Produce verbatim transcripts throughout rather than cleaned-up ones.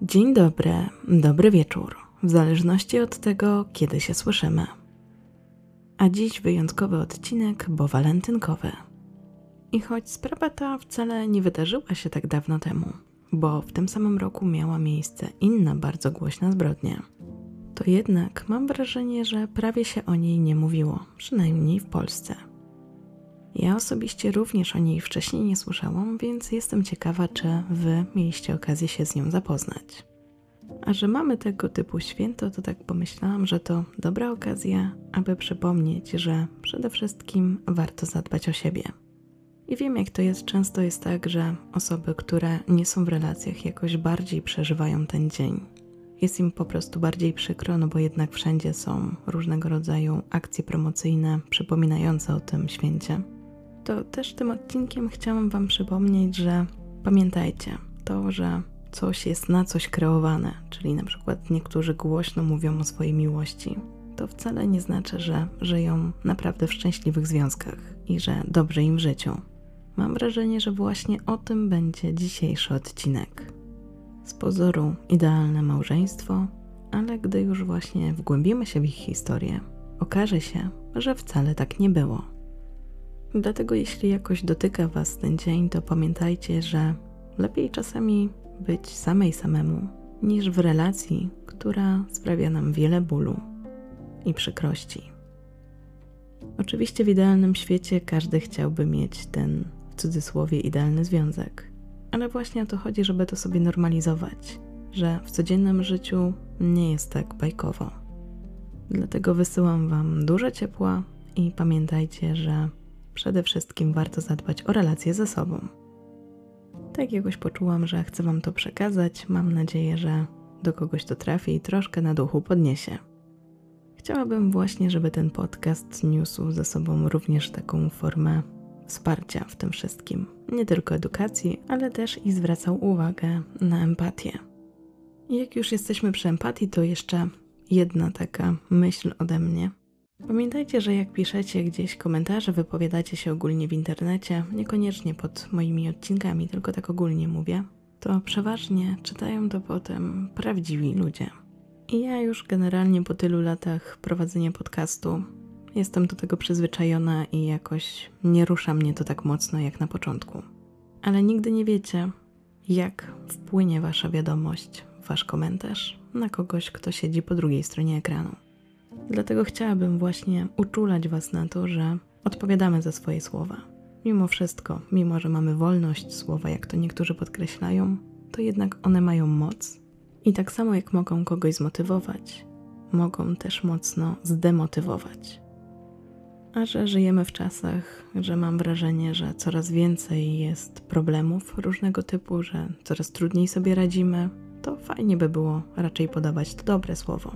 Dzień dobry, dobry wieczór, w zależności od tego, kiedy się słyszymy. A dziś wyjątkowy odcinek, bo walentynkowy. I choć sprawa ta wcale nie wydarzyła się tak dawno temu, bo w tym samym roku miała miejsce inna bardzo głośna zbrodnia, to jednak mam wrażenie, że prawie się o niej nie mówiło, przynajmniej w Polsce. Ja osobiście również o niej wcześniej nie słyszałam, więc jestem ciekawa, czy wy mieliście okazję się z nią zapoznać. A że mamy tego typu święto, to tak pomyślałam, że to dobra okazja, aby przypomnieć, że przede wszystkim warto zadbać o siebie. I wiem, jak to jest, często jest tak, że osoby, które nie są w relacjach, jakoś bardziej przeżywają ten dzień. Jest im po prostu bardziej przykro, no bo jednak wszędzie są różnego rodzaju akcje promocyjne przypominające o tym święcie. To też tym odcinkiem chciałam wam przypomnieć, że pamiętajcie to, że coś jest na coś kreowane, czyli na przykład niektórzy głośno mówią o swojej miłości. To wcale nie znaczy, że żyją naprawdę w szczęśliwych związkach i że dobrze im w życiu. Mam wrażenie, że właśnie o tym będzie dzisiejszy odcinek. Z pozoru idealne małżeństwo, ale gdy już właśnie wgłębimy się w ich historię, okaże się, że wcale tak nie było. Dlatego jeśli jakoś dotyka was ten dzień, to pamiętajcie, że lepiej czasami być samej samemu, niż w relacji, która sprawia nam wiele bólu i przykrości. Oczywiście w idealnym świecie każdy chciałby mieć ten, w cudzysłowie, idealny związek. Ale właśnie o to chodzi, żeby to sobie normalizować, że w codziennym życiu nie jest tak bajkowo. Dlatego wysyłam wam dużo ciepła i pamiętajcie, że przede wszystkim warto zadbać o relacje ze sobą. Tak jakoś poczułam, że chcę wam to przekazać. Mam nadzieję, że do kogoś to trafi i troszkę na duchu podniesie. Chciałabym właśnie, żeby ten podcast niósł ze sobą również taką formę wsparcia w tym wszystkim. Nie tylko edukacji, ale też i zwracał uwagę na empatię. I jak już jesteśmy przy empatii, to jeszcze jedna taka myśl ode mnie. Pamiętajcie, że jak piszecie gdzieś komentarze, wypowiadacie się ogólnie w internecie, niekoniecznie pod moimi odcinkami, tylko tak ogólnie mówię, to przeważnie czytają to potem prawdziwi ludzie. I ja już generalnie po tylu latach prowadzenia podcastu jestem do tego przyzwyczajona i jakoś nie rusza mnie to tak mocno jak na początku. Ale nigdy nie wiecie, jak wpłynie wasza wiadomość, wasz komentarz na kogoś, kto siedzi po drugiej stronie ekranu. Dlatego chciałabym właśnie uczulać was na to, że odpowiadamy za swoje słowa. Mimo wszystko, mimo że mamy wolność słowa, jak to niektórzy podkreślają, to jednak one mają moc. I tak samo jak mogą kogoś zmotywować, mogą też mocno zdemotywować. A że żyjemy w czasach, że mam wrażenie, że coraz więcej jest problemów różnego typu, że coraz trudniej sobie radzimy, to fajnie by było raczej podawać to dobre słowo.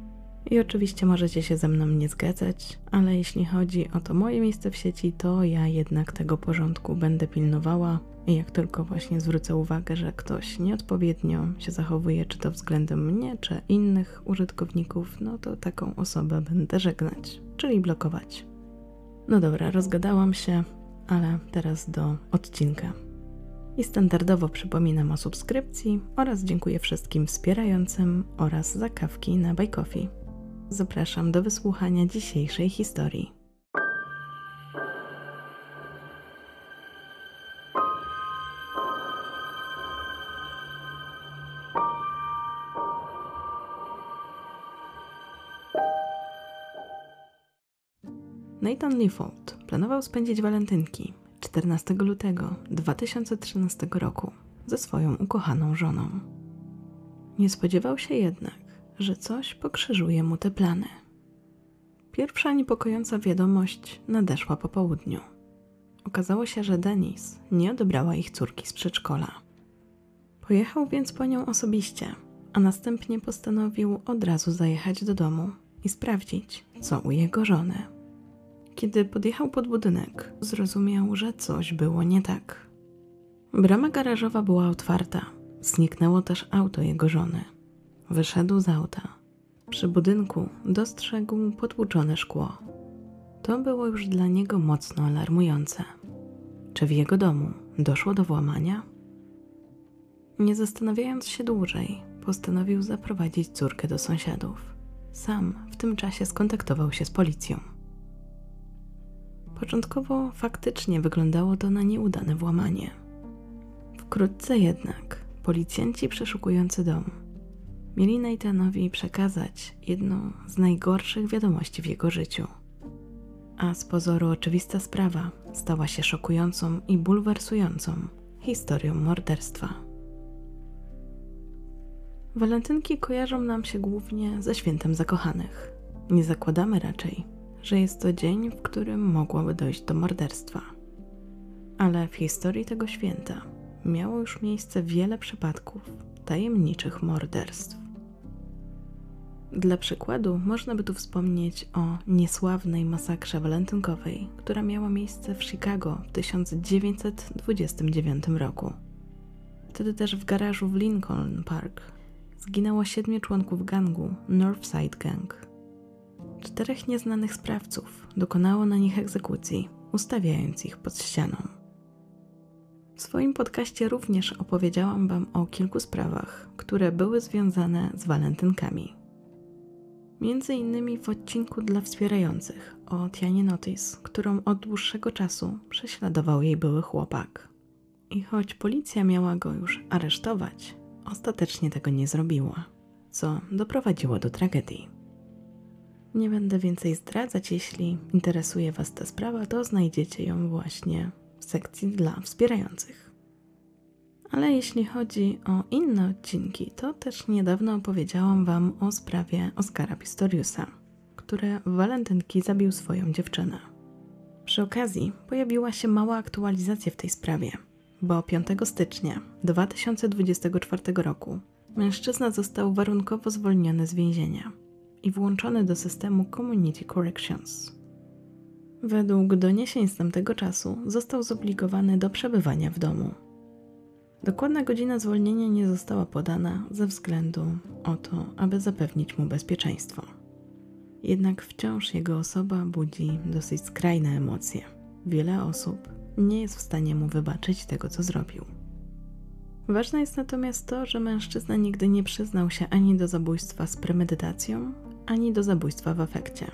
I oczywiście możecie się ze mną nie zgadzać, ale jeśli chodzi o to moje miejsce w sieci, to ja jednak tego porządku będę pilnowała i jak tylko właśnie zwrócę uwagę, że ktoś nieodpowiednio się zachowuje, czy to względem mnie, czy innych użytkowników, no to taką osobę będę żegnać, czyli blokować. No dobra, rozgadałam się, ale teraz do odcinka. I standardowo przypominam o subskrypcji oraz dziękuję wszystkim wspierającym oraz za kawki na Buy Coffee. Zapraszam do wysłuchania dzisiejszej historii. Nathan Leford planował spędzić walentynki czternastego lutego dwa tysiące trzynastego roku ze swoją ukochaną żoną. Nie spodziewał się jednak, że coś pokrzyżuje mu te plany. Pierwsza niepokojąca wiadomość nadeszła po południu. Okazało się, że Denise nie odebrała ich córki z przedszkola. Pojechał więc po nią osobiście, a następnie postanowił od razu zajechać do domu i sprawdzić, co u jego żony. Kiedy podjechał pod budynek, zrozumiał, że coś było nie tak. Brama garażowa była otwarta. Zniknęło też auto jego żony. Wyszedł z auta. Przy budynku dostrzegł potłuczone szkło. To było już dla niego mocno alarmujące. Czy w jego domu doszło do włamania? Nie zastanawiając się dłużej, postanowił zaprowadzić córkę do sąsiadów. Sam w tym czasie skontaktował się z policją. Początkowo faktycznie wyglądało to na nieudane włamanie. Wkrótce jednak policjanci przeszukujący dom mieli Nathanowi przekazać jedną z najgorszych wiadomości w jego życiu. A z pozoru oczywista sprawa stała się szokującą i bulwersującą historią morderstwa. Walentynki kojarzą nam się głównie ze świętem zakochanych. Nie zakładamy raczej, że jest to dzień, w którym mogłoby dojść do morderstwa. Ale w historii tego święta miało już miejsce wiele przypadków tajemniczych morderstw. Dla przykładu można by tu wspomnieć o niesławnej masakrze walentynkowej, która miała miejsce w Chicago w tysiąc dziewięćset dwudziestym dziewiątym roku. Wtedy też w garażu w Lincoln Park zginęło siedmiu członków gangu Northside Gang. Czterech nieznanych sprawców dokonało na nich egzekucji, ustawiając ich pod ścianą. W swoim podcaście również opowiedziałam Wam o kilku sprawach, które były związane z walentynkami. Między innymi w odcinku dla wspierających o Tianie Notice, którą od dłuższego czasu prześladował jej były chłopak. I choć policja miała go już aresztować, ostatecznie tego nie zrobiła, co doprowadziło do tragedii. Nie będę więcej zdradzać, jeśli interesuje Was ta sprawa, to znajdziecie ją właśnie w sekcji dla wspierających. Ale jeśli chodzi o inne odcinki, to też niedawno opowiedziałam Wam o sprawie Oscara Pistoriusa, który w walentynki zabił swoją dziewczynę. Przy okazji pojawiła się mała aktualizacja w tej sprawie, bo piątego stycznia dwa tysiące dwudziestego czwartego roku mężczyzna został warunkowo zwolniony z więzienia i włączony do systemu Community Corrections. Według doniesień z tamtego czasu został zobligowany do przebywania w domu. Dokładna godzina zwolnienia nie została podana ze względu o to, aby zapewnić mu bezpieczeństwo. Jednak wciąż jego osoba budzi dosyć skrajne emocje. Wiele osób nie jest w stanie mu wybaczyć tego, co zrobił. Ważne jest natomiast to, że mężczyzna nigdy nie przyznał się ani do zabójstwa z premedytacją, ani do zabójstwa w afekcie.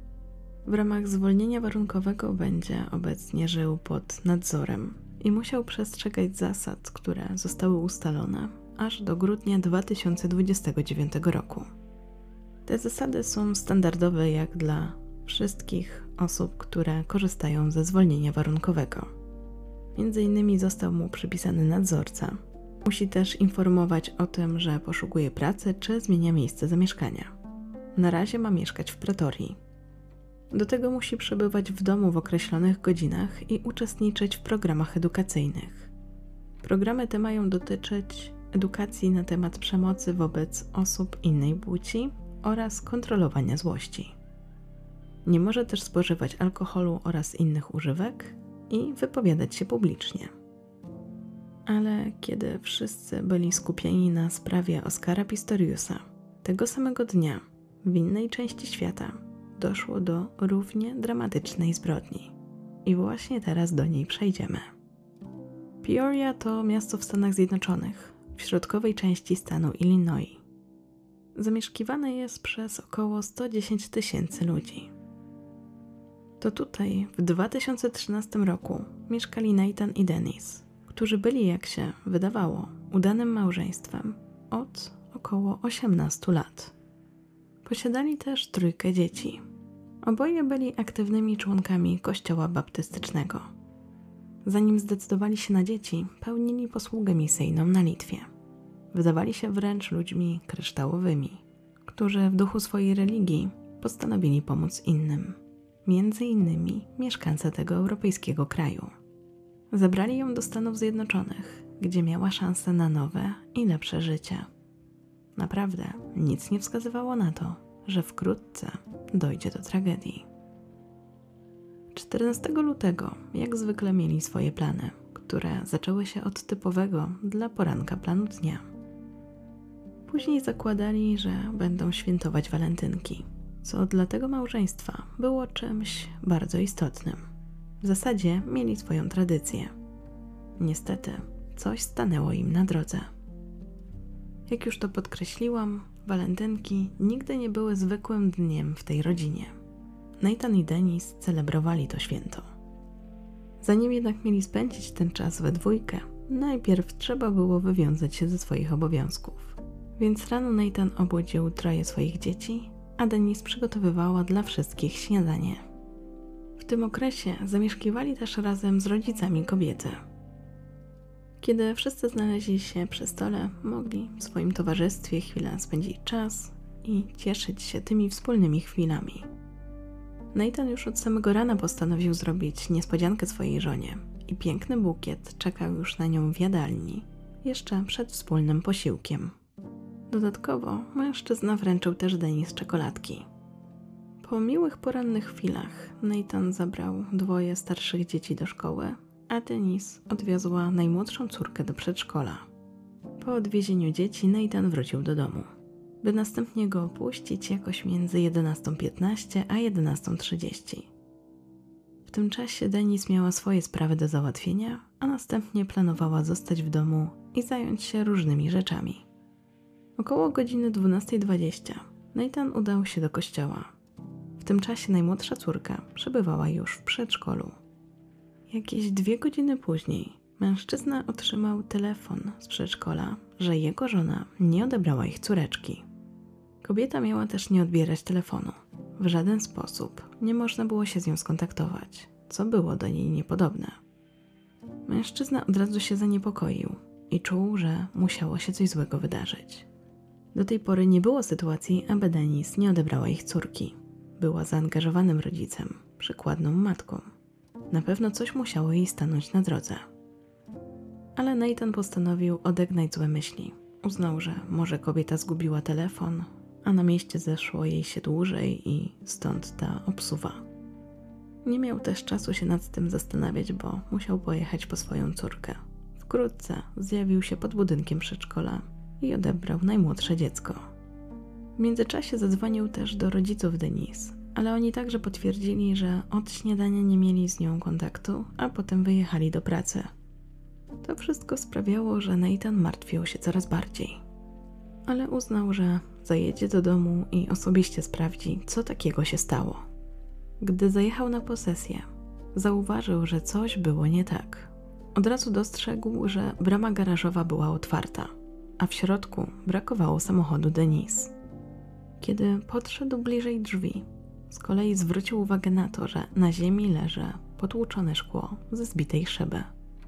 W ramach zwolnienia warunkowego będzie obecnie żył pod nadzorem i musiał przestrzegać zasad, które zostały ustalone aż do grudnia dwa tysiące dwudziestego dziewiątego roku. Te zasady są standardowe jak dla wszystkich osób, które korzystają ze zwolnienia warunkowego. Między innymi został mu przypisany nadzorca. Musi też informować o tym, że poszukuje pracy czy zmienia miejsce zamieszkania. Na razie ma mieszkać w Pretorii. Do tego musi przebywać w domu w określonych godzinach i uczestniczyć w programach edukacyjnych. Programy te mają dotyczyć edukacji na temat przemocy wobec osób innej płci oraz kontrolowania złości. Nie może też spożywać alkoholu oraz innych używek i wypowiadać się publicznie. Ale kiedy wszyscy byli skupieni na sprawie Oscara Pistoriusa, tego samego dnia w innej części świata doszło do równie dramatycznej zbrodni. I właśnie teraz do niej przejdziemy. Peoria to miasto w Stanach Zjednoczonych, w środkowej części stanu Illinois. Zamieszkiwane jest przez około sto dziesięć tysięcy ludzi. To tutaj w dwa tysiące trzynastym roku mieszkali Nathan i Denise, którzy byli, jak się wydawało, udanym małżeństwem od około osiemnastu lat. Posiadali też trójkę dzieci. Oboje byli aktywnymi członkami kościoła baptystycznego. Zanim zdecydowali się na dzieci, pełnili posługę misyjną na Litwie. Wydawali się wręcz ludźmi kryształowymi, którzy w duchu swojej religii postanowili pomóc innym, między innymi mieszkańcy tego europejskiego kraju. Zabrali ją do Stanów Zjednoczonych, gdzie miała szansę na nowe i lepsze życie. Naprawdę nic nie wskazywało na to, że wkrótce dojdzie do tragedii. czternastego lutego, jak zwykle, mieli swoje plany, które zaczęły się od typowego dla poranka planu dnia. Później zakładali, że będą świętować walentynki, co dla tego małżeństwa było czymś bardzo istotnym. W zasadzie mieli swoją tradycję. Niestety, coś stanęło im na drodze. Jak już to podkreśliłam, walentynki nigdy nie były zwykłym dniem w tej rodzinie. Nathan i Denise celebrowali to święto. Zanim jednak mieli spędzić ten czas we dwójkę, najpierw trzeba było wywiązać się ze swoich obowiązków. Więc rano Nathan obudził troje swoich dzieci, a Denise przygotowywała dla wszystkich śniadanie. W tym okresie zamieszkiwali też razem z rodzicami kobiety. Kiedy wszyscy znaleźli się przy stole, mogli w swoim towarzystwie chwilę spędzić czas i cieszyć się tymi wspólnymi chwilami. Nathan już od samego rana postanowił zrobić niespodziankę swojej żonie i piękny bukiet czekał już na nią w jadalni, jeszcze przed wspólnym posiłkiem. Dodatkowo mężczyzna wręczył też Denise czekoladki. Po miłych porannych chwilach Nathan zabrał dwoje starszych dzieci do szkoły, a Denise odwiozła najmłodszą córkę do przedszkola. Po odwiezieniu dzieci Nathan wrócił do domu, by następnie go opuścić jakoś między jedenastą piętnaście a jedenastą trzydzieści. W tym czasie Denise miała swoje sprawy do załatwienia, a następnie planowała zostać w domu i zająć się różnymi rzeczami. Około godziny dwunastej dwadzieścia Nathan udał się do kościoła. W tym czasie najmłodsza córka przebywała już w przedszkolu. Jakieś dwie godziny później mężczyzna otrzymał telefon z przedszkola, że jego żona nie odebrała ich córeczki. Kobieta miała też nie odbierać telefonu. W żaden sposób nie można było się z nią skontaktować, co było do niej niepodobne. Mężczyzna od razu się zaniepokoił i czuł, że musiało się coś złego wydarzyć. Do tej pory nie było sytuacji, aby Denise nie odebrała ich córki. Była zaangażowanym rodzicem, przykładną matką. Na pewno coś musiało jej stanąć na drodze. Ale Nathan postanowił odegnać złe myśli. Uznał, że może kobieta zgubiła telefon, a na mieście zeszło jej się dłużej i stąd ta obsuwa. Nie miał też czasu się nad tym zastanawiać, bo musiał pojechać po swoją córkę. Wkrótce zjawił się pod budynkiem przedszkola i odebrał najmłodsze dziecko. W międzyczasie zadzwonił też do rodziców Denise, ale oni także potwierdzili, że od śniadania nie mieli z nią kontaktu, a potem wyjechali do pracy. To wszystko sprawiało, że Nathan martwił się coraz bardziej. Ale uznał, że zajedzie do domu i osobiście sprawdzi, co takiego się stało. Gdy zajechał na posesję, zauważył, że coś było nie tak. Od razu dostrzegł, że brama garażowa była otwarta, a w środku brakowało samochodu Denise. Kiedy podszedł bliżej drzwi, z kolei zwrócił uwagę na to, że na ziemi leży potłuczone szkło ze zbitej szyby.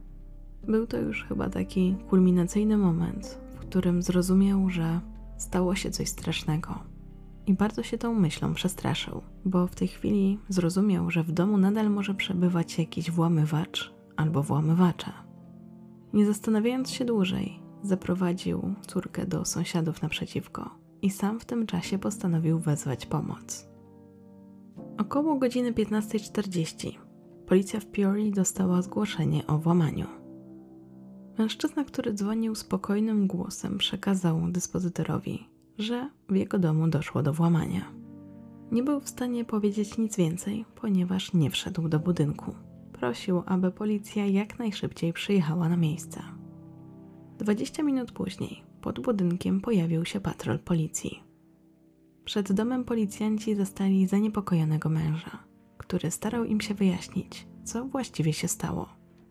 Był to już chyba taki kulminacyjny moment, w którym zrozumiał, że stało się coś strasznego. I bardzo się tą myślą przestraszył, bo w tej chwili zrozumiał, że w domu nadal może przebywać jakiś włamywacz albo włamywacze. Nie zastanawiając się dłużej, zaprowadził córkę do sąsiadów naprzeciwko i sam w tym czasie postanowił wezwać pomoc. Około godziny piętnastej czterdzieści policja w Peoria dostała zgłoszenie o włamaniu. Mężczyzna, który dzwonił spokojnym głosem, przekazał dyspozytorowi, że w jego domu doszło do włamania. Nie był w stanie powiedzieć nic więcej, ponieważ nie wszedł do budynku. Prosił, aby policja jak najszybciej przyjechała na miejsce. Dwadzieścia minut później pod budynkiem pojawił się patrol policji. Przed domem policjanci zastali zaniepokojonego męża, który starał im się wyjaśnić, co właściwie się stało.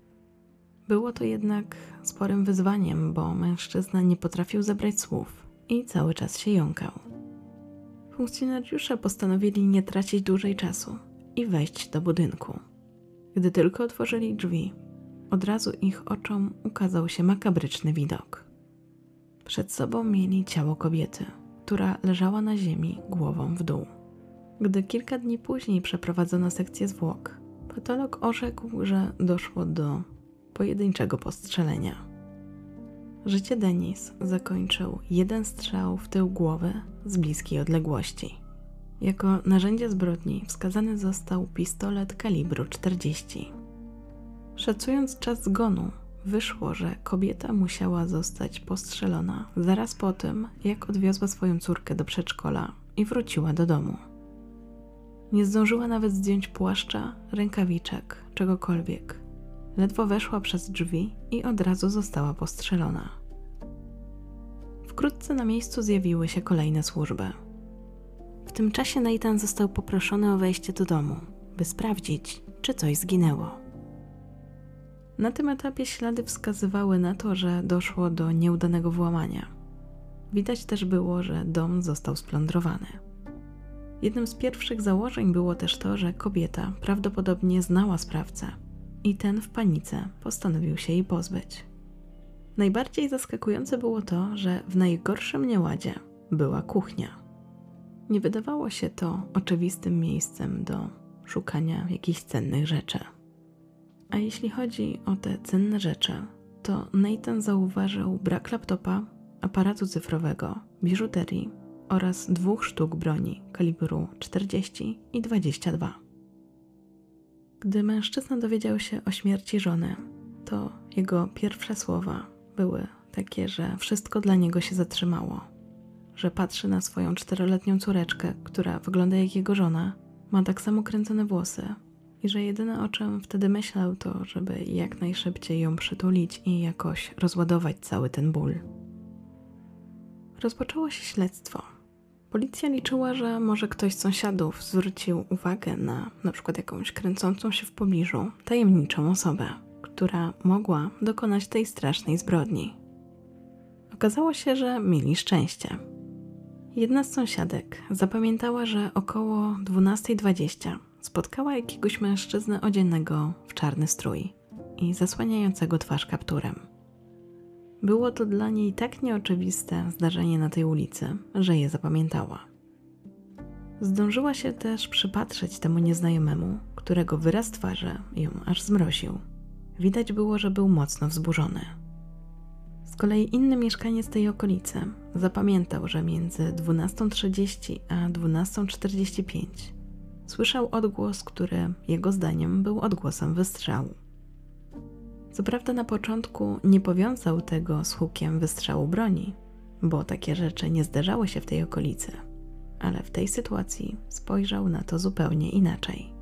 Było to jednak sporym wyzwaniem, bo mężczyzna nie potrafił zebrać słów i cały czas się jąkał. Funkcjonariusze postanowili nie tracić dłużej czasu i wejść do budynku. Gdy tylko otworzyli drzwi, od razu ich oczom ukazał się makabryczny widok. Przed sobą mieli ciało kobiety, która leżała na ziemi głową w dół. Gdy kilka dni później przeprowadzono sekcję zwłok, patolog orzekł, że doszło do pojedynczego postrzelenia. Życie Denise zakończył jeden strzał w tył głowy z bliskiej odległości. Jako narzędzie zbrodni wskazany został pistolet kalibru czterdzieści. Szacując czas zgonu, wyszło, że kobieta musiała zostać postrzelona zaraz po tym, jak odwiozła swoją córkę do przedszkola i wróciła do domu. Nie zdążyła nawet zdjąć płaszcza, rękawiczek, czegokolwiek. Ledwo weszła przez drzwi i od razu została postrzelona. Wkrótce na miejscu zjawiły się kolejne służby. W tym czasie Nathan został poproszony o wejście do domu, by sprawdzić, czy coś zginęło. Na tym etapie ślady wskazywały na to, że doszło do nieudanego włamania. Widać też było, że dom został splądrowany. Jednym z pierwszych założeń było też to, że kobieta prawdopodobnie znała sprawcę i ten w panice postanowił się jej pozbyć. Najbardziej zaskakujące było to, że w najgorszym nieładzie była kuchnia. Nie wydawało się to oczywistym miejscem do szukania jakichś cennych rzeczy. A jeśli chodzi o te cenne rzeczy, to Nathan zauważył brak laptopa, aparatu cyfrowego, biżuterii oraz dwóch sztuk broni kalibru czterdzieści i dwadzieścia dwa. Gdy mężczyzna dowiedział się o śmierci żony, to jego pierwsze słowa były takie, że wszystko dla niego się zatrzymało, że patrzy na swoją czteroletnią córeczkę, która wygląda jak jego żona, ma tak samo kręcone włosy i że jedyne o czym wtedy myślał to, żeby jak najszybciej ją przytulić i jakoś rozładować cały ten ból. Rozpoczęło się śledztwo. Policja liczyła, że może ktoś z sąsiadów zwrócił uwagę na na przykład jakąś kręcącą się w pobliżu tajemniczą osobę, która mogła dokonać tej strasznej zbrodni. Okazało się, że mieli szczęście. Jedna z sąsiadek zapamiętała, że około dwunasta dwadzieścia spotkała jakiegoś mężczyznę odzianego w czarny strój i zasłaniającego twarz kapturem. Było to dla niej tak nieoczywiste zdarzenie na tej ulicy, że je zapamiętała. Zdążyła się też przypatrzeć temu nieznajomemu, którego wyraz twarzy ją aż zmroził. Widać było, że był mocno wzburzony. Z kolei inny mieszkaniec tej okolicy zapamiętał, że między dwunasta trzydzieści a dwunasta czterdzieści pięć słyszał odgłos, który jego zdaniem był odgłosem wystrzału. Co prawda na początku nie powiązał tego z hukiem wystrzału broni, bo takie rzeczy nie zdarzały się w tej okolicy, ale w tej sytuacji spojrzał na to zupełnie inaczej.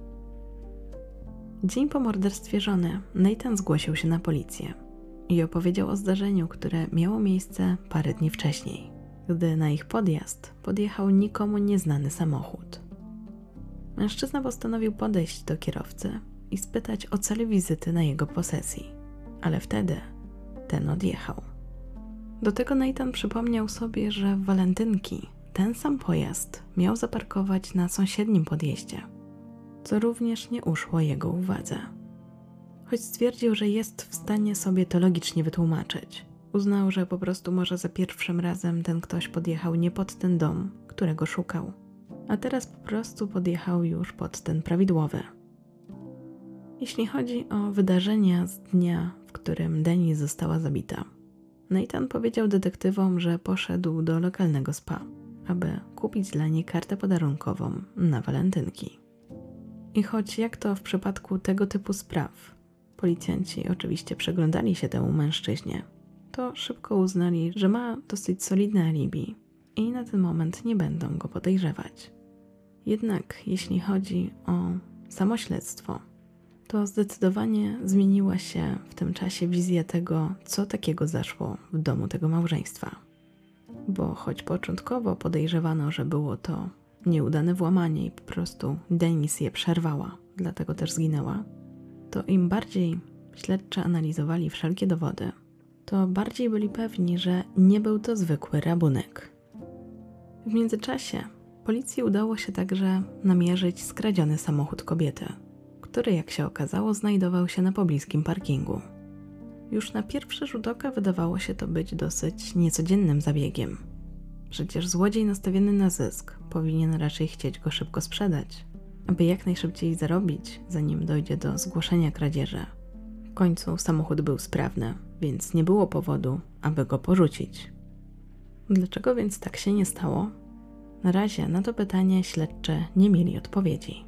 Dzień po morderstwie żony Nathan zgłosił się na policję i opowiedział o zdarzeniu, które miało miejsce parę dni wcześniej, gdy na ich podjazd podjechał nikomu nieznany samochód. Mężczyzna postanowił podejść do kierowcy i spytać o cel wizyty na jego posesji, ale wtedy ten odjechał. Do tego Nathan przypomniał sobie, że w walentynki ten sam pojazd miał zaparkować na sąsiednim podjeździe, co również nie uszło jego uwadze. Choć stwierdził, że jest w stanie sobie to logicznie wytłumaczyć, uznał, że po prostu może za pierwszym razem ten ktoś podjechał nie pod ten dom, którego szukał, a teraz po prostu podjechał już pod ten prawidłowy. Jeśli chodzi o wydarzenia z dnia, w którym Denise została zabita, Nathan powiedział detektywom, że poszedł do lokalnego spa, aby kupić dla niej kartę podarunkową na walentynki. I choć jak to w przypadku tego typu spraw, policjanci oczywiście przyglądali się temu mężczyźnie, to szybko uznali, że ma dosyć solidne alibi i na ten moment nie będą go podejrzewać. Jednak jeśli chodzi o samo śledztwo, to zdecydowanie zmieniła się w tym czasie wizja tego, co takiego zaszło w domu tego małżeństwa. Bo choć początkowo podejrzewano, że było to nieudane włamanie i po prostu Denise je przerwała, dlatego też zginęła, to im bardziej śledczy analizowali wszelkie dowody, to bardziej byli pewni, że nie był to zwykły rabunek. W międzyczasie policji udało się także namierzyć skradziony samochód kobiety, który, jak się okazało, znajdował się na pobliskim parkingu. Już na pierwszy rzut oka wydawało się to być dosyć niecodziennym zabiegiem. Przecież złodziej nastawiony na zysk powinien raczej chcieć go szybko sprzedać, aby jak najszybciej zarobić, zanim dojdzie do zgłoszenia kradzieży. W końcu samochód był sprawny, więc nie było powodu, aby go porzucić. Dlaczego więc tak się nie stało? Na razie na to pytanie śledczy nie mieli odpowiedzi.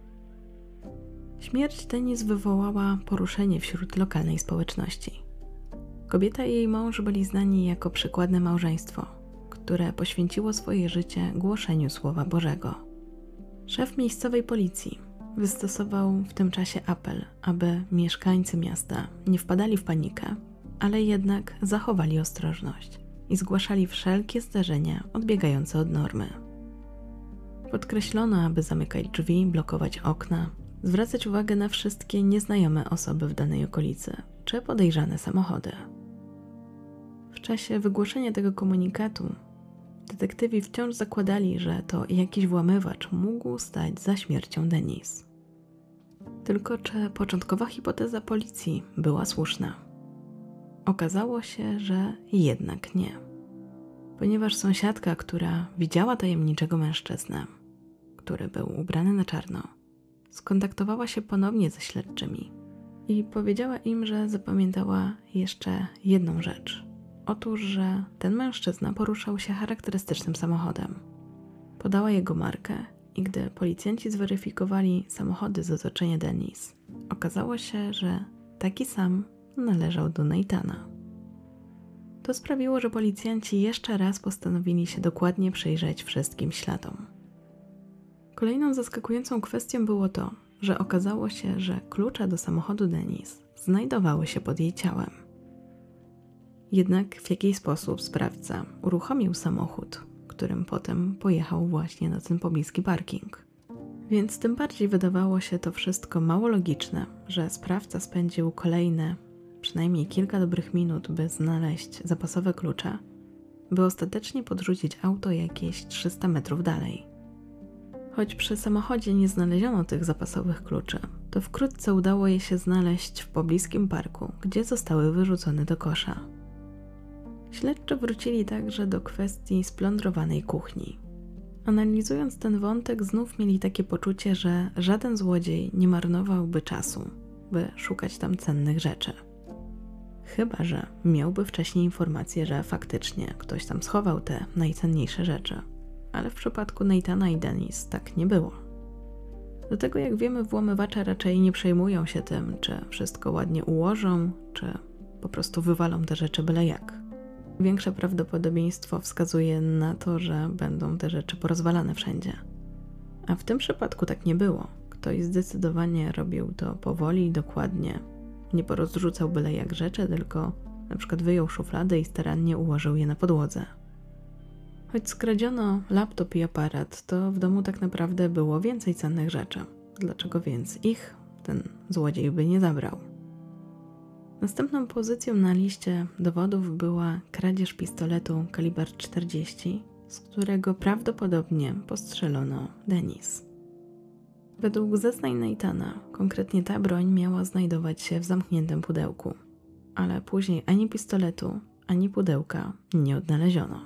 Śmierć Denise wywołała poruszenie wśród lokalnej społeczności. Kobieta i jej mąż byli znani jako przykładne małżeństwo, które poświęciło swoje życie głoszeniu Słowa Bożego. Szef miejscowej policji wystosował w tym czasie apel, aby mieszkańcy miasta nie wpadali w panikę, ale jednak zachowali ostrożność i zgłaszali wszelkie zdarzenia odbiegające od normy. Podkreślono, aby zamykać drzwi, blokować okna, zwracać uwagę na wszystkie nieznajome osoby w danej okolicy czy podejrzane samochody. W czasie wygłoszenia tego komunikatu detektywi wciąż zakładali, że to jakiś włamywacz mógł stać za śmiercią Denise. Tylko czy początkowa hipoteza policji była słuszna? Okazało się, że jednak nie. Ponieważ sąsiadka, która widziała tajemniczego mężczyznę, który był ubrany na czarno, skontaktowała się ponownie ze śledczymi i powiedziała im, że zapamiętała jeszcze jedną rzecz. Otóż, że ten mężczyzna poruszał się charakterystycznym samochodem. Podała jego markę i gdy policjanci zweryfikowali samochody z otoczenia Denise, okazało się, że taki sam należał do Nathana. To sprawiło, że policjanci jeszcze raz postanowili się dokładnie przyjrzeć wszystkim śladom. Kolejną zaskakującą kwestią było to, że okazało się, że klucze do samochodu Denise znajdowały się pod jej ciałem. Jednak w jaki sposób sprawca uruchomił samochód, którym potem pojechał właśnie na ten pobliski parking. Więc tym bardziej wydawało się to wszystko mało logiczne, że sprawca spędził kolejne przynajmniej kilka dobrych minut, by znaleźć zapasowe klucze, by ostatecznie podrzucić auto jakieś trzysta metrów dalej. Choć przy samochodzie nie znaleziono tych zapasowych kluczy, to wkrótce udało je się znaleźć w pobliskim parku, gdzie zostały wyrzucone do kosza. Śledczy wrócili także do kwestii splądrowanej kuchni. Analizując ten wątek, znów mieli takie poczucie, że żaden złodziej nie marnowałby czasu, by szukać tam cennych rzeczy. Chyba że miałby wcześniej informację, że faktycznie ktoś tam schował te najcenniejsze rzeczy. Ale w przypadku Nathana i Denise tak nie było. Do tego, jak wiemy, włamywacze raczej nie przejmują się tym, czy wszystko ładnie ułożą, czy po prostu wywalą te rzeczy byle jak. Większe prawdopodobieństwo wskazuje na to, że będą te rzeczy porozwalane wszędzie. A w tym przypadku tak nie było. Ktoś zdecydowanie robił to powoli i dokładnie. Nie porozrzucał byle jak rzeczy, tylko na przykład wyjął szuflady i starannie ułożył je na podłodze. Choć skradziono laptop i aparat, to w domu tak naprawdę było więcej cennych rzeczy. Dlaczego więc ich ten złodziej by nie zabrał? Następną pozycją na liście dowodów była kradzież pistoletu kaliber czterdzieści, z którego prawdopodobnie postrzelono Denise. Według zeznań Nathana, konkretnie ta broń miała znajdować się w zamkniętym pudełku, ale później ani pistoletu, ani pudełka nie odnaleziono.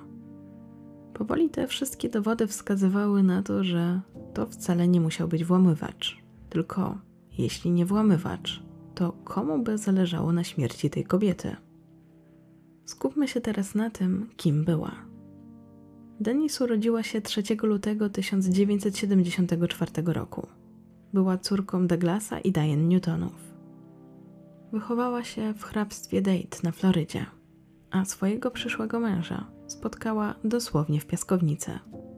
Powoli te wszystkie dowody wskazywały na to, że to wcale nie musiał być włamywacz. Tylko jeśli nie włamywacz, to komu by zależało na śmierci tej kobiety? Skupmy się teraz na tym, kim była. Denise urodziła się trzeciego lutego tysiąc dziewięćset siedemdziesiątego czwartego roku. Była córką Douglasa i Diane Newtonów. Wychowała się w hrabstwie Dade na Florydzie, a swojego przyszłego męża spotkała dosłownie w piaskownicy.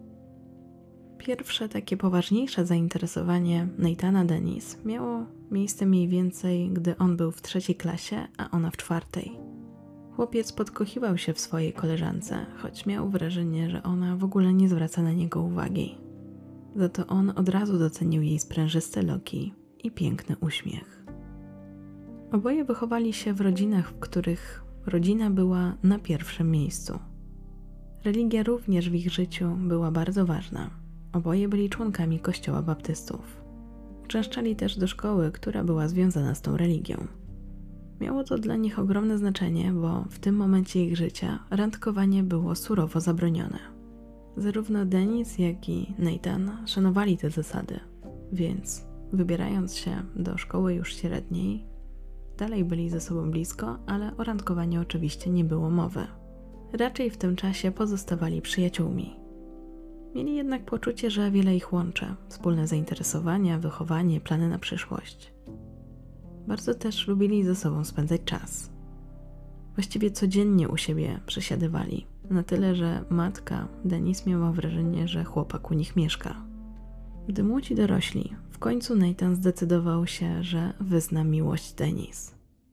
Pierwsze takie poważniejsze zainteresowanie Nathana Denise miało miejsce mniej więcej, gdy on był w trzeciej klasie, a ona w czwartej. Chłopiec podkochiwał się w swojej koleżance, choć miał wrażenie, że ona w ogóle nie zwraca na niego uwagi. Za to on od razu docenił jej sprężyste loki i piękny uśmiech. Oboje wychowali się w rodzinach, w których rodzina była na pierwszym miejscu. Religia również w ich życiu była bardzo ważna. Oboje byli członkami kościoła baptystów. Uczęszczali też do szkoły, która była związana z tą religią. Miało to dla nich ogromne znaczenie, bo w tym momencie ich życia randkowanie było surowo zabronione. Zarówno Denise, jak i Nathan szanowali te zasady, więc wybierając się do szkoły już średniej, dalej byli ze sobą blisko, ale o randkowaniu oczywiście nie było mowy. Raczej w tym czasie pozostawali przyjaciółmi. Mieli jednak poczucie, że wiele ich łączy, wspólne zainteresowania, wychowanie, plany na przyszłość. Bardzo też lubili ze sobą spędzać czas. Właściwie codziennie u siebie przesiadywali, na tyle, że matka Denise miała wrażenie, że chłopak u nich mieszka. Gdy młodzi dorośli, w końcu Nathan zdecydował się, że wyzna miłość Denise.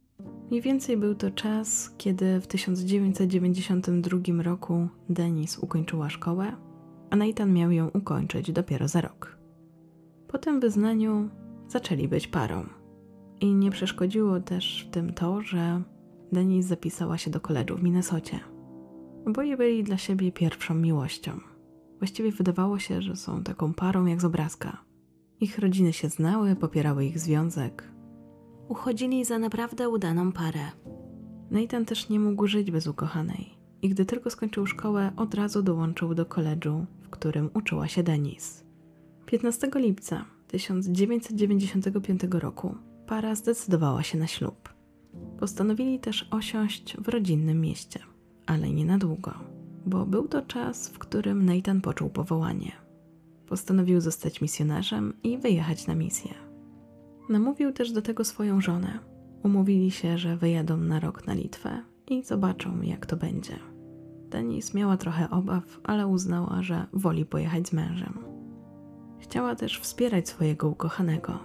Mniej więcej był to czas, kiedy w tysiąc dziewięćset dziewięćdziesiątym drugim roku Denise ukończyła szkołę, a Nathan miał ją ukończyć dopiero za rok. Po tym wyznaniu zaczęli być parą. I nie przeszkodziło też w tym to, że Denise zapisała się do koledżu w Minnesocie. Oboje byli dla siebie pierwszą miłością. Właściwie wydawało się, że są taką parą jak z obrazka. Ich rodziny się znały, popierały ich związek. Uchodzili za naprawdę udaną parę. Nathan też nie mógł żyć bez ukochanej i gdy tylko skończył szkołę, od razu dołączył do koledżu, w którym uczyła się Denise. piętnastego lipca tysiąc dziewięćset dziewięćdziesiątego piątego roku para zdecydowała się na ślub. Postanowili też osiąść w rodzinnym mieście, ale nie na długo, bo był to czas, w którym Nathan poczuł powołanie. Postanowił zostać misjonarzem i wyjechać na misję. Namówił też do tego swoją żonę. Umówili się, że wyjadą na rok na Litwę i zobaczą, jak to będzie. Denise miała trochę obaw, ale uznała, że woli pojechać z mężem. Chciała też wspierać swojego ukochanego.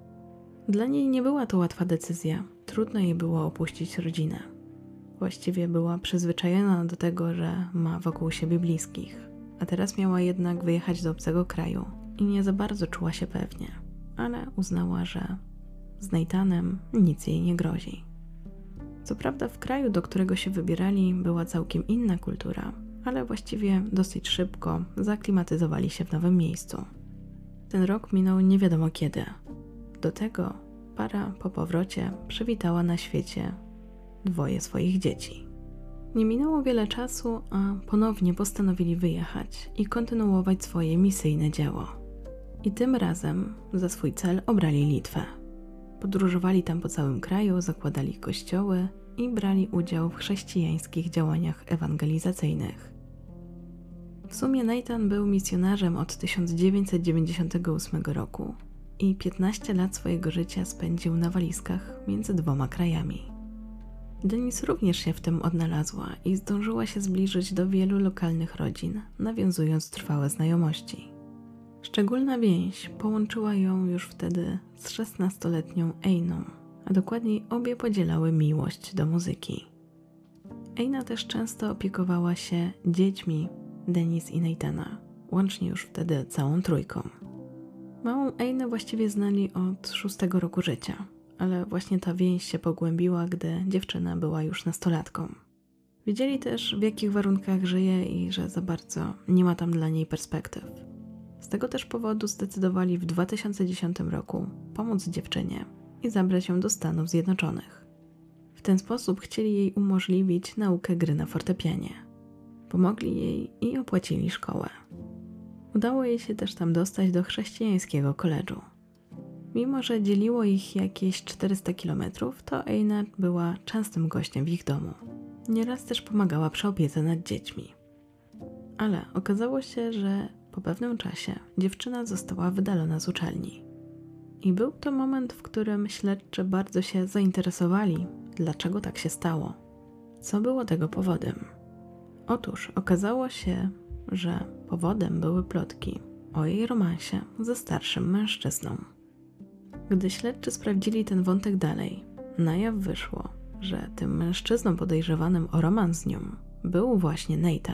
Dla niej nie była to łatwa decyzja. Trudno jej było opuścić rodzinę. Właściwie była przyzwyczajona do tego, że ma wokół siebie bliskich, a teraz miała jednak wyjechać do obcego kraju i nie za bardzo czuła się pewnie, ale uznała, że z Nathanem nic jej nie grozi. Co prawda w kraju, do którego się wybierali, była całkiem inna kultura, ale właściwie dosyć szybko zaaklimatyzowali się w nowym miejscu. Ten rok minął nie wiadomo kiedy. Do tego para po powrocie przywitała na świecie dwoje swoich dzieci. Nie minęło wiele czasu, a ponownie postanowili wyjechać i kontynuować swoje misyjne dzieło. I tym razem za swój cel obrali Litwę. Podróżowali tam po całym kraju, zakładali kościoły i brali udział w chrześcijańskich działaniach ewangelizacyjnych. W sumie Nathan był misjonarzem od tysiąc dziewięćset dziewięćdziesiątego ósmego roku i piętnaście lat swojego życia spędził na walizkach między dwoma krajami. Denise również się w tym odnalazła i zdążyła się zbliżyć do wielu lokalnych rodzin, nawiązując trwałe znajomości. Szczególna więź połączyła ją już wtedy z szesnastoletnią Einą, a dokładniej obie podzielały miłość do muzyki. Eina też często opiekowała się dziećmi Denise i Nathana, łącznie już wtedy całą trójką. Małą Einę właściwie znali od szóstego roku życia, ale właśnie ta więź się pogłębiła, gdy dziewczyna była już nastolatką. Wiedzieli też, w jakich warunkach żyje i że za bardzo nie ma tam dla niej perspektyw. Z tego też powodu zdecydowali w dwa tysiące dziesiątym roku pomóc dziewczynie i zabrać ją do Stanów Zjednoczonych. W ten sposób chcieli jej umożliwić naukę gry na fortepianie. Pomogli jej i opłacili szkołę. Udało jej się też tam dostać do chrześcijańskiego koledżu. Mimo że dzieliło ich jakieś czterysta kilometrów, to Eina była częstym gościem w ich domu. Nieraz też pomagała przy opiece nad dziećmi. Ale okazało się, że po pewnym czasie dziewczyna została wydalona z uczelni. I był to moment, w którym śledczy bardzo się zainteresowali, dlaczego tak się stało. Co było tego powodem? Otóż okazało się, że powodem były plotki o jej romansie ze starszym mężczyzną. Gdy śledczy sprawdzili ten wątek dalej, na jaw wyszło, że tym mężczyzną podejrzewanym o romans z nią był właśnie Nathan.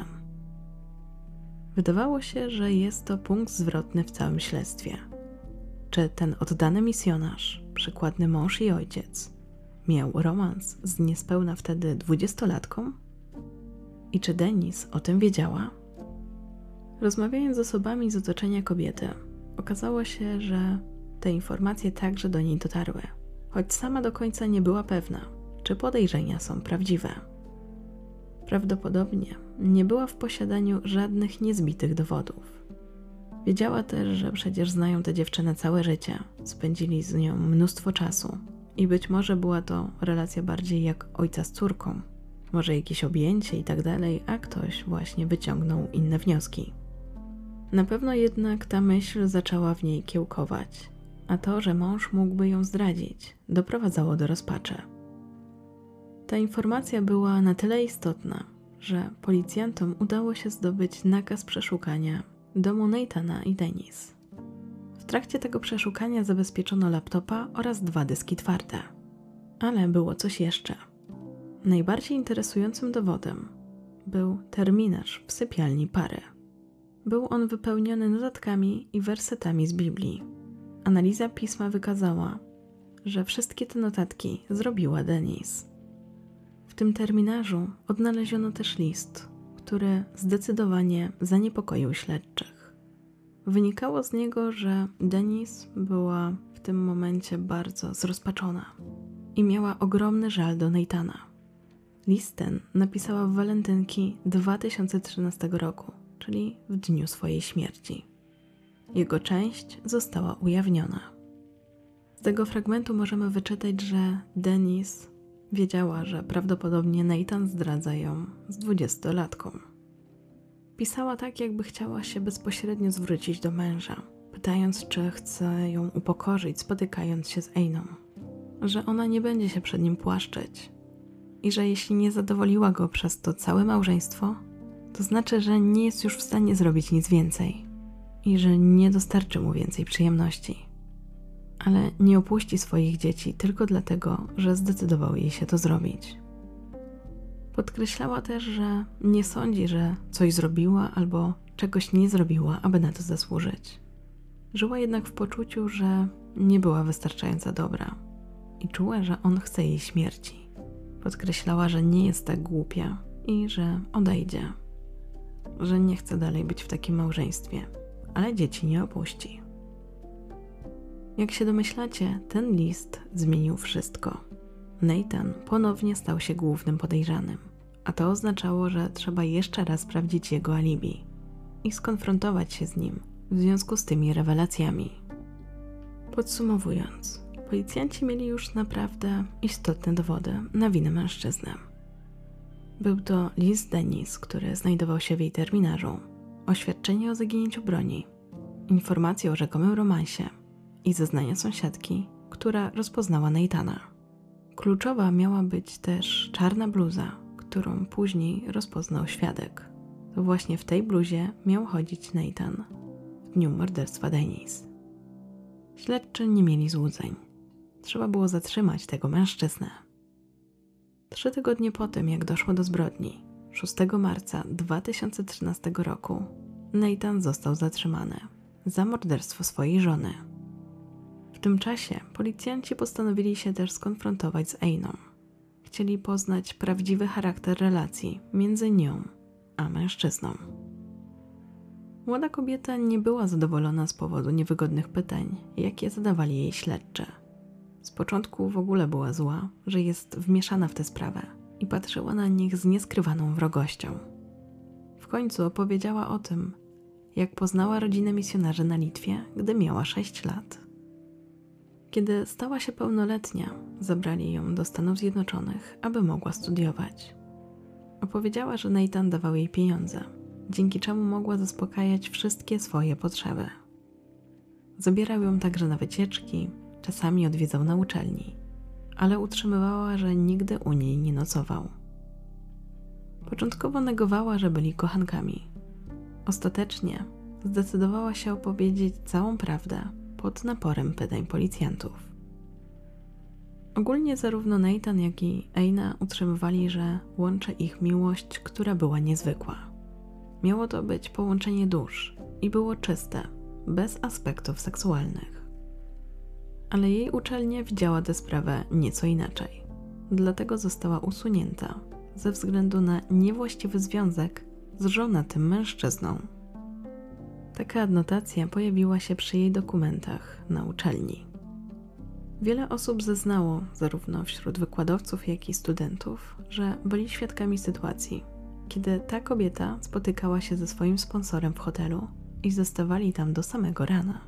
Wydawało się, że jest to punkt zwrotny w całym śledztwie. Czy ten oddany misjonarz, przykładny mąż i ojciec, miał romans z niespełna wtedy dwudziestolatką? I czy Denise o tym wiedziała? Rozmawiając z osobami z otoczenia kobiety, okazało się, że te informacje także do niej dotarły, choć sama do końca nie była pewna, czy podejrzenia są prawdziwe. Prawdopodobnie nie była w posiadaniu żadnych niezbitych dowodów. Wiedziała też, że przecież znają tę dziewczynę całe życie, spędzili z nią mnóstwo czasu i być może była to relacja bardziej jak ojca z córką, może jakieś objęcie i tak dalej, a ktoś właśnie wyciągnął inne wnioski. Na pewno jednak ta myśl zaczęła w niej kiełkować, a to, że mąż mógłby ją zdradzić, doprowadzało do rozpaczy. Ta informacja była na tyle istotna, że policjantom udało się zdobyć nakaz przeszukania domu Nathana i Denise. W trakcie tego przeszukania zabezpieczono laptopa oraz dwa dyski twarde. Ale było coś jeszcze. Najbardziej interesującym dowodem był terminarz w sypialni pary. Był on wypełniony notatkami i wersetami z Biblii. Analiza pisma wykazała, że wszystkie te notatki zrobiła Denise. W tym terminarzu odnaleziono też list, który zdecydowanie zaniepokoił śledczych. Wynikało z niego, że Denise była w tym momencie bardzo zrozpaczona i miała ogromny żal do Nathana. List ten napisała w walentynki dwa tysiące trzynastego roku, czyli w dniu swojej śmierci. Jego część została ujawniona. Z tego fragmentu możemy wyczytać, że Denise wiedziała, że prawdopodobnie Nathan zdradza ją z dwudziestolatką. Pisała tak, jakby chciała się bezpośrednio zwrócić do męża, pytając, czy chce ją upokorzyć, spotykając się z Ainą. Że ona nie będzie się przed nim płaszczyć i że jeśli nie zadowoliła go przez to całe małżeństwo, to znaczy, że nie jest już w stanie zrobić nic więcej i że nie dostarczy mu więcej przyjemności. Ale nie opuści swoich dzieci tylko dlatego, że zdecydował jej się to zrobić. Podkreślała też, że nie sądzi, że coś zrobiła albo czegoś nie zrobiła, aby na to zasłużyć. Żyła jednak w poczuciu, że nie była wystarczająco dobra i czuła, że on chce jej śmierci. Podkreślała, że nie jest tak głupia i że odejdzie. Że nie chce dalej być w takim małżeństwie, ale dzieci nie opuści. Jak się domyślacie, ten list zmienił wszystko. Nathan ponownie stał się głównym podejrzanym, a to oznaczało, że trzeba jeszcze raz sprawdzić jego alibi i skonfrontować się z nim w związku z tymi rewelacjami. Podsumowując, policjanci mieli już naprawdę istotne dowody na winę mężczyzny. Był to list Denise, który znajdował się w jej terminarzu, oświadczenie o zaginięciu broni, informacje o rzekomym romansie i zeznania sąsiadki, która rozpoznała Nathana. Kluczowa miała być też czarna bluza, którą później rozpoznał świadek. To właśnie w tej bluzie miał chodzić Nathan w dniu morderstwa Denise. Śledczy nie mieli złudzeń. Trzeba było zatrzymać tego mężczyznę. Trzy tygodnie po tym, jak doszło do zbrodni, szóstego marca dwa tysiące trzynastego roku, Nathan został zatrzymany za morderstwo swojej żony. W tym czasie policjanci postanowili się też skonfrontować z Ainą. Chcieli poznać prawdziwy charakter relacji między nią a mężczyzną. Młoda kobieta nie była zadowolona z powodu niewygodnych pytań, jakie zadawali jej śledczy. Z początku w ogóle była zła, że jest wmieszana w tę sprawę i patrzyła na nich z nieskrywaną wrogością. W końcu opowiedziała o tym, jak poznała rodzinę misjonarzy na Litwie, gdy miała sześć lat. Kiedy stała się pełnoletnia, zabrali ją do Stanów Zjednoczonych, aby mogła studiować. Opowiedziała, że Nathan dawał jej pieniądze, dzięki czemu mogła zaspokajać wszystkie swoje potrzeby. Zabierał ją także na wycieczki, czasami odwiedzał na uczelni, ale utrzymywała, że nigdy u niej nie nocował. Początkowo negowała, że byli kochankami. Ostatecznie zdecydowała się opowiedzieć całą prawdę pod naporem pytań policjantów. Ogólnie zarówno Nathan, jak i Aina utrzymywali, że łączy ich miłość, która była niezwykła. Miało to być połączenie dusz i było czyste, bez aspektów seksualnych. Ale jej uczelnia widziała tę sprawę nieco inaczej. Dlatego została usunięta ze względu na niewłaściwy związek z żonatym mężczyzną. Taka adnotacja pojawiła się przy jej dokumentach na uczelni. Wiele osób zeznało, zarówno wśród wykładowców, jak i studentów, że byli świadkami sytuacji, kiedy ta kobieta spotykała się ze swoim sponsorem w hotelu i zostawali tam do samego rana.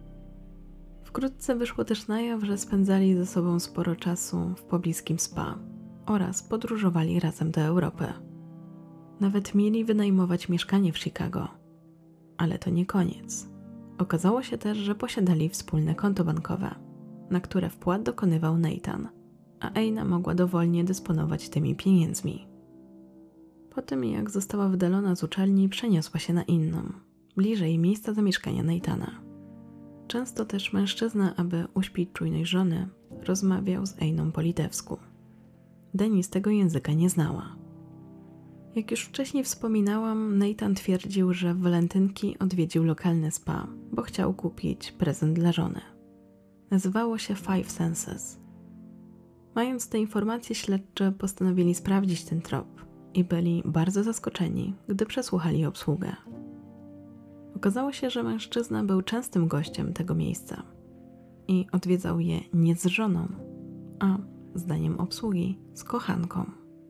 Wkrótce wyszło też na jaw, że spędzali ze sobą sporo czasu w pobliskim spa oraz podróżowali razem do Europy. Nawet mieli wynajmować mieszkanie w Chicago. Ale to nie koniec. Okazało się też, że posiadali wspólne konto bankowe, na które wpłat dokonywał Nathan, a Aina mogła dowolnie dysponować tymi pieniędzmi. Po tym, jak została wydalona z uczelni, przeniosła się na inną, bliżej miejsca zamieszkania Nathana. Często też mężczyzna, aby uśpić czujność żony, rozmawiał z Einą po litewsku. Denise tego języka nie znała. Jak już wcześniej wspominałam, Nathan twierdził, że w walentynki odwiedził lokalne spa, bo chciał kupić prezent dla żony. Nazywało się Five Senses. Mając te informacje, śledczy postanowili sprawdzić ten trop i byli bardzo zaskoczeni, gdy przesłuchali obsługę. Okazało się, że mężczyzna był częstym gościem tego miejsca i odwiedzał je nie z żoną, a zdaniem obsługi z kochanką.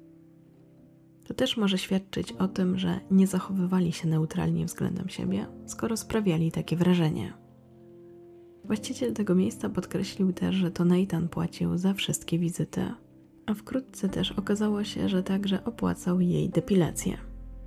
To też może świadczyć o tym, że nie zachowywali się neutralnie względem siebie, skoro sprawiali takie wrażenie. Właściciel tego miejsca podkreślił też, że to Nathan płacił za wszystkie wizyty, a wkrótce też okazało się, że także opłacał jej depilację.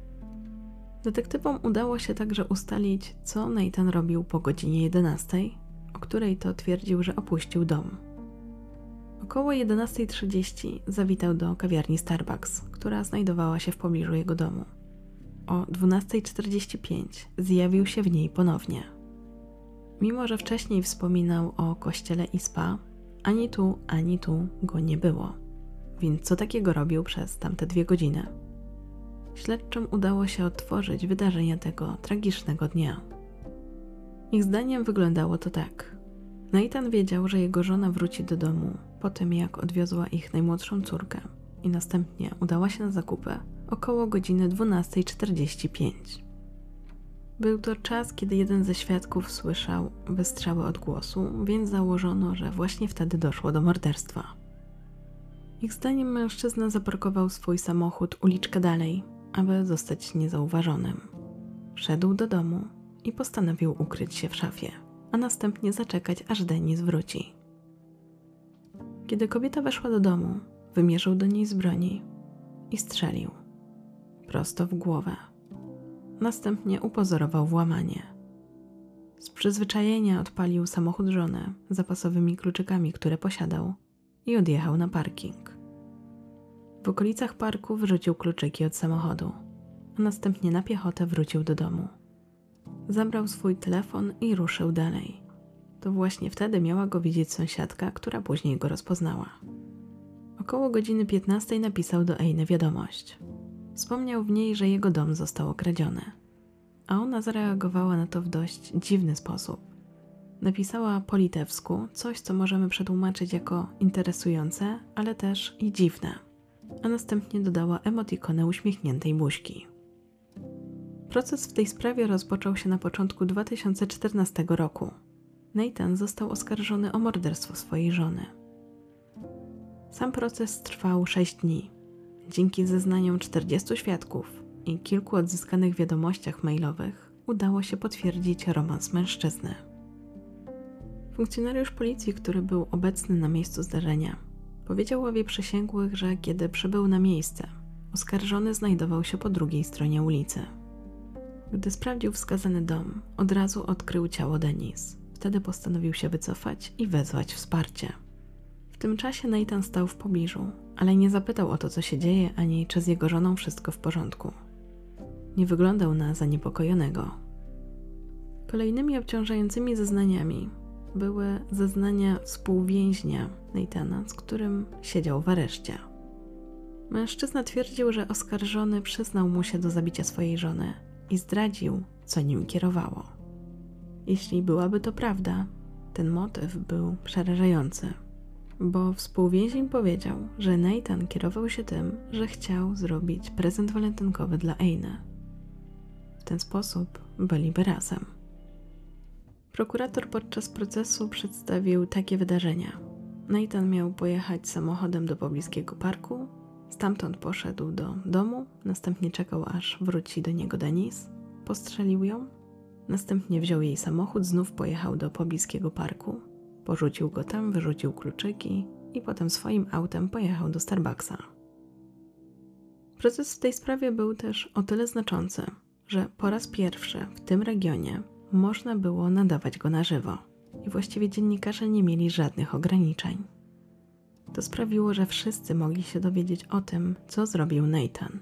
Detektywom udało się także ustalić, co Nathan robił po godzinie jedenastej, o której to twierdził, że opuścił dom. Około jedenasta trzydzieści zawitał do kawiarni Starbucks, która znajdowała się w pobliżu jego domu. O dwunasta czterdzieści pięć zjawił się w niej ponownie. Mimo że wcześniej wspominał o kościele i spa, ani tu, ani tu go nie było. Więc co takiego robił przez tamte dwie godziny? Śledczym udało się odtworzyć wydarzenia tego tragicznego dnia. Ich zdaniem wyglądało to tak. Nathan wiedział, że jego żona wróci do domu po tym, jak odwiozła ich najmłodszą córkę i następnie udała się na zakupy około godziny dwunasta czterdzieści pięć. Był to czas, kiedy jeden ze świadków słyszał wystrzały odgłosu, więc założono, że właśnie wtedy doszło do morderstwa. Ich zdaniem mężczyzna zaparkował swój samochód uliczkę dalej, aby zostać niezauważonym. Wszedł do domu i postanowił ukryć się w szafie, a następnie zaczekać, aż Denise wróci. Kiedy kobieta weszła do domu, wymierzył do niej z broni i strzelił prosto w głowę. Następnie upozorował włamanie. Z przyzwyczajenia odpalił samochód żony zapasowymi kluczykami, które posiadał, i odjechał na parking. W okolicach parku wyrzucił kluczyki od samochodu, a następnie na piechotę wrócił do domu. Zabrał swój telefon i ruszył dalej. To właśnie wtedy miała go widzieć sąsiadka, która później go rozpoznała. Około godziny piętnastej napisał do Einy wiadomość. Wspomniał w niej, że jego dom został okradziony, a ona zareagowała na to w dość dziwny sposób. Napisała po litewsku coś, co możemy przetłumaczyć jako interesujące, ale też i dziwne, a następnie dodała emotikonę uśmiechniętej buźki. Proces w tej sprawie rozpoczął się na początku dwa tysiące czternastego roku. Nathan został oskarżony o morderstwo swojej żony. Sam proces trwał sześć dni. Dzięki zeznaniom czterdziestu świadków i kilku odzyskanych wiadomościach mailowych udało się potwierdzić romans mężczyzny. Funkcjonariusz policji, który był obecny na miejscu zdarzenia, powiedział ławie przysięgłych, że kiedy przybył na miejsce, oskarżony znajdował się po drugiej stronie ulicy. Gdy sprawdził wskazany dom, od razu odkrył ciało Denise. Wtedy postanowił się wycofać i wezwać wsparcie. W tym czasie Nathan stał w pobliżu, ale nie zapytał o to, co się dzieje, ani czy z jego żoną wszystko w porządku. Nie wyglądał na zaniepokojonego. Kolejnymi obciążającymi zeznaniami były zeznania współwięźnia Nathana, z którym siedział w areszcie. Mężczyzna twierdził, że oskarżony przyznał mu się do zabicia swojej żony i zdradził, co nim kierowało. Jeśli byłaby to prawda, ten motyw był przerażający, bo współwięzień powiedział, że Nathan kierował się tym, że chciał zrobić prezent walentynkowy dla Einy. W ten sposób byliby razem. Prokurator podczas procesu przedstawił takie wydarzenia. Nathan miał pojechać samochodem do pobliskiego parku, stamtąd poszedł do domu, następnie czekał, aż wróci do niego Denise, postrzelił ją, następnie wziął jej samochód, znów pojechał do pobliskiego parku, porzucił go tam, wyrzucił kluczyki i potem swoim autem pojechał do Starbucksa. Proces w tej sprawie był też o tyle znaczący, że po raz pierwszy w tym regionie można było nadawać go na żywo i właściwie dziennikarze nie mieli żadnych ograniczeń. To sprawiło, że wszyscy mogli się dowiedzieć o tym, co zrobił Nathan.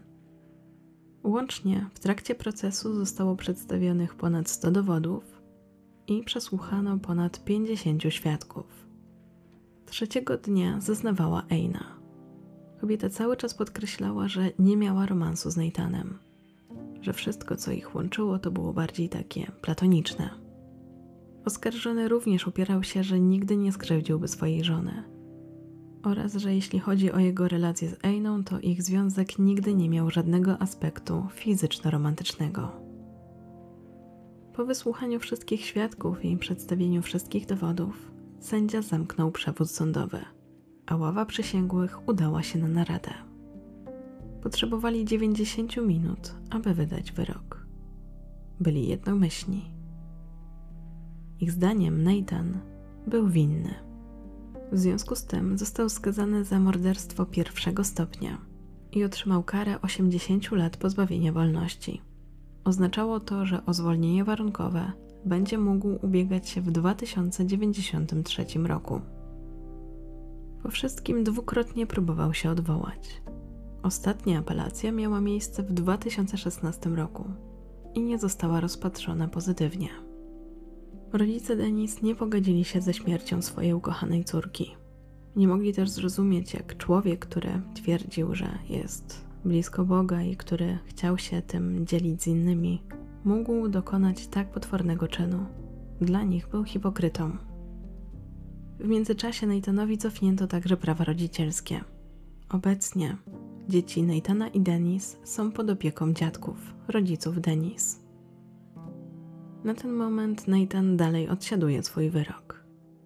Łącznie w trakcie procesu zostało przedstawionych ponad sto dowodów i przesłuchano ponad pięćdziesięciu świadków. Trzeciego dnia zeznawała Eina. Kobieta cały czas podkreślała, że nie miała romansu z Nathanem, że wszystko, co ich łączyło, to było bardziej takie platoniczne. Oskarżony również upierał się, że nigdy nie skrzywdziłby swojej żony oraz, że jeśli chodzi o jego relacje z Einą, to ich związek nigdy nie miał żadnego aspektu fizyczno-romantycznego. Po wysłuchaniu wszystkich świadków i przedstawieniu wszystkich dowodów, sędzia zamknął przewód sądowy, a ława przysięgłych udała się na naradę. Potrzebowali dziewięćdziesiąt minut, aby wydać wyrok. Byli jednomyślni. Ich zdaniem Nathan był winny. W związku z tym został skazany za morderstwo pierwszego stopnia i otrzymał karę osiemdziesiąt lat pozbawienia wolności. Oznaczało to, że o zwolnienie warunkowe będzie mógł ubiegać się w dwa tysiące dziewięćdziesiątym trzecim roku. Po wszystkim dwukrotnie próbował się odwołać. Ostatnia apelacja miała miejsce w dwa tysiące szesnastym roku i nie została rozpatrzona pozytywnie. Rodzice Denise nie pogodzili się ze śmiercią swojej ukochanej córki. Nie mogli też zrozumieć, jak człowiek, który twierdził, że jest blisko Boga i który chciał się tym dzielić z innymi, mógł dokonać tak potwornego czynu. Dla nich był hipokrytą. W międzyczasie Nathanowi cofnięto także prawa rodzicielskie. Obecnie dzieci Nathana i Denise są pod opieką dziadków, rodziców Denise. Na ten moment Nathan dalej odsiaduje swój wyrok.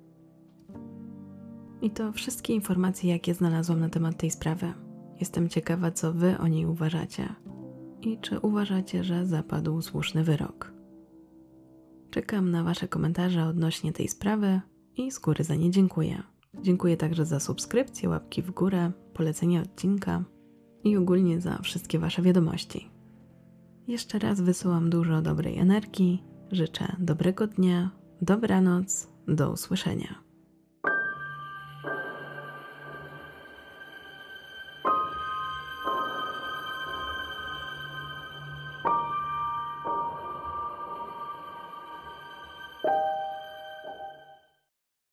I to wszystkie informacje, jakie znalazłam na temat tej sprawy. Jestem ciekawa, co wy o niej uważacie i czy uważacie, że zapadł słuszny wyrok. Czekam na wasze komentarze odnośnie tej sprawy i z góry za nie dziękuję. Dziękuję także za subskrypcję, łapki w górę, polecenie odcinka i ogólnie za wszystkie wasze wiadomości. Jeszcze raz wysyłam dużo dobrej energii, życzę dobrego dnia, dobranoc, do usłyszenia.